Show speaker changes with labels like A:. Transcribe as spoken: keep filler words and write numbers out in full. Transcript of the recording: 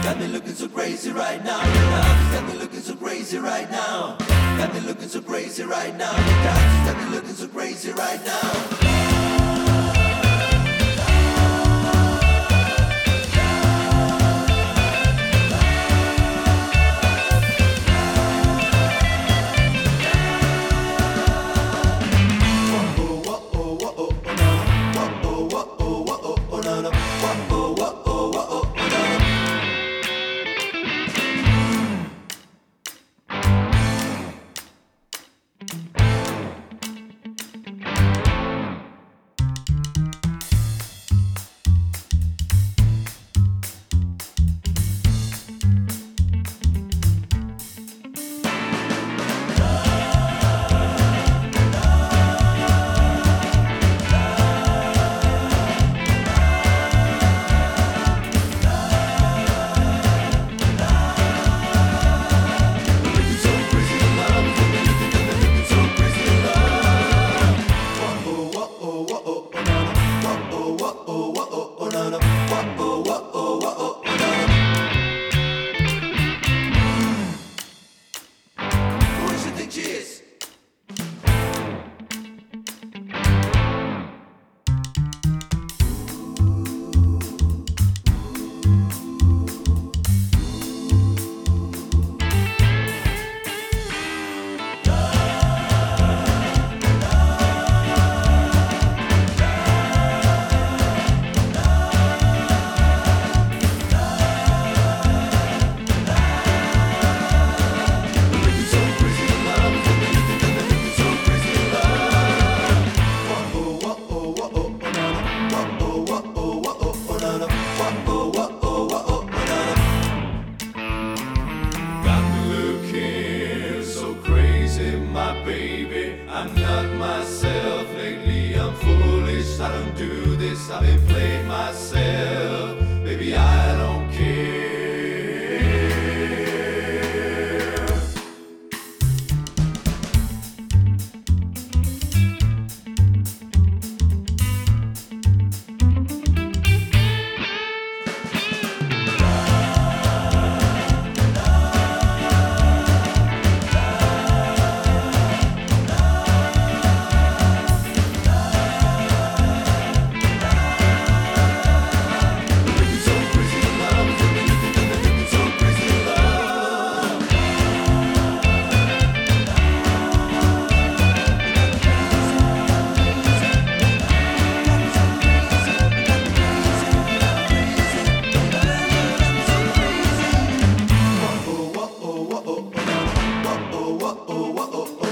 A: Got me looking so crazy right now. Your dance got me looking so crazy right now. Got me looking so crazy right now. Your dance got me looking so crazy right now. I'm not myself lately, I'm foolish, I don't do this, I've been playing myself, baby I don't care. Oh, oh, oh, oh, oh, oh, oh, oh, oh, oh, oh.